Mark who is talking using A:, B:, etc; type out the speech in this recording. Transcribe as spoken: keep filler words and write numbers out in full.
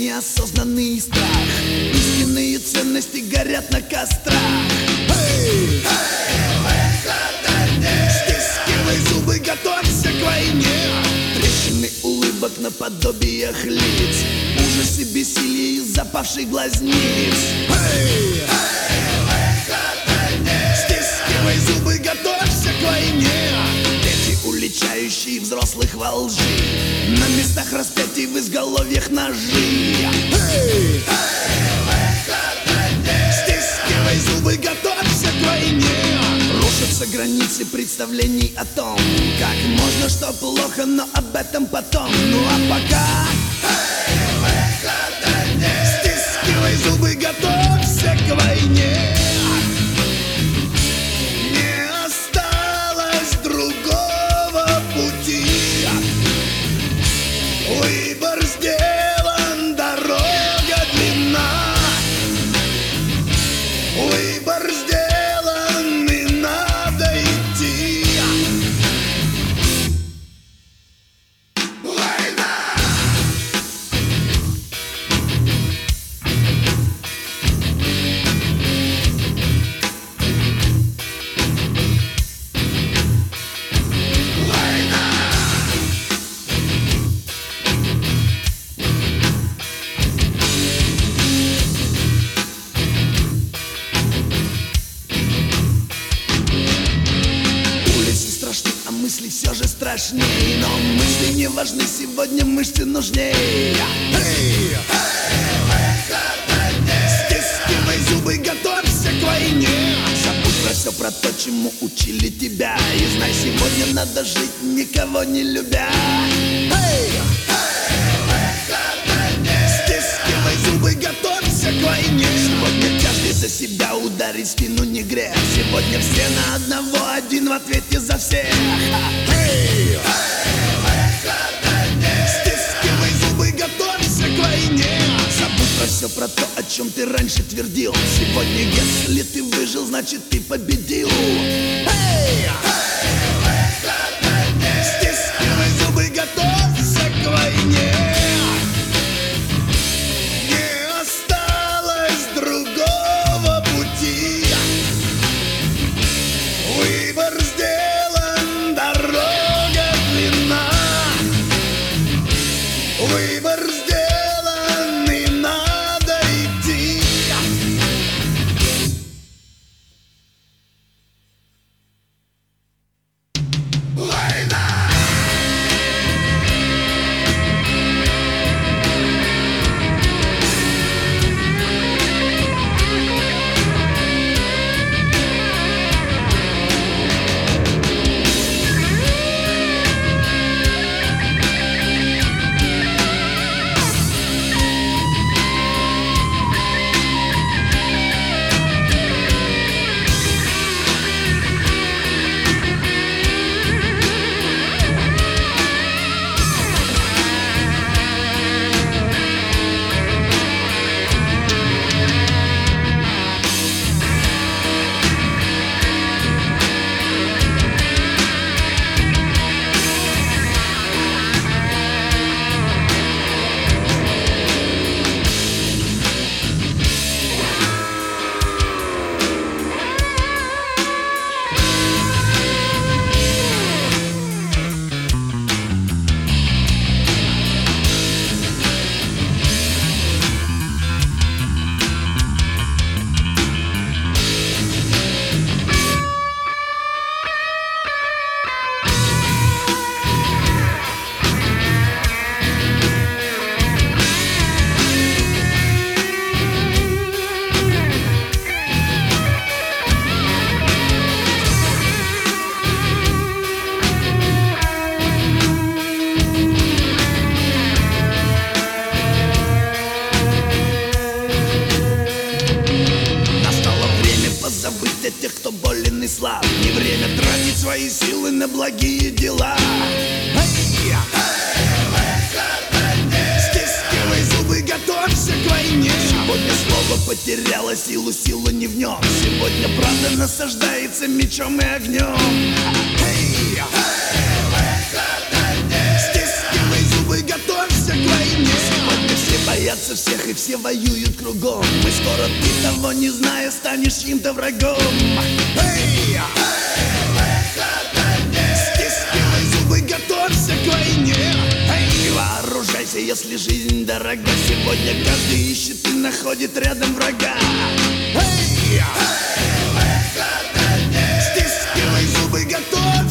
A: неосознанный страх. Истинные ценности горят на кострах. Эй! Стискивай зубы, готовься к войне. Трещины улыбок наподобиях лиц, ужас и бессилие из запавших глазниц. Эй! Стискивай зубы, готовься к войне. Дети, уличающие взрослых во лжи, на местах распятий в изголовьях ножи. Эй! Стискивай зубы, готовься к войне. Рушатся границы представлений о том, как можно, что плохо, но об этом потом. Ну а пока стискивай зубы, готовься к войне. Не осталось другого пути. Выбор сделан, дорога длинна. Выбор сделан, и надо идти. Война! Мысли все же страшнее, но мысли не важны, сегодня мышцы нужнее. Эй! Стискивай зубы, готовься к войне. Забудь про все, про то, чему учили тебя, и знай, сегодня надо жить, никого не любя. Эй! Стискивай зубы, готовься к войне. Сегодня каждый за себя ударить спину не грех. Сегодня все на одного, один в ответе за всех. Эй! Стискивай зубы, готовься к войне. Забудь про все, про то, о чем ты раньше твердил. Сегодня, если ты выжил, значит ты победил. Эй! Стискивай зубы, готовься к войне. Не осталось другого пути. Выбор сделан, дорога длинна. Выбор сделан, и надо идти. Война! слаб. Не время тратить свои силы на благие дела. Стискивай зубы, готовься к войне. Сегодня слово потеряло силу, сила не в нем. Сегодня правда насаждается мечом и огнем. Стискивай зубы, готовься к войне. Сегодня все боятся боятся всех и все воюют кругом. И скоро ты, того не зная, станешь чьим-то врагом. Эй! Стискивай зубы, готовься к войне. Эй! Вооружайся, если жизнь дорога. Сегодня каждый ищет и находит рядом врага. Эй! Стискивай зубы, готовься.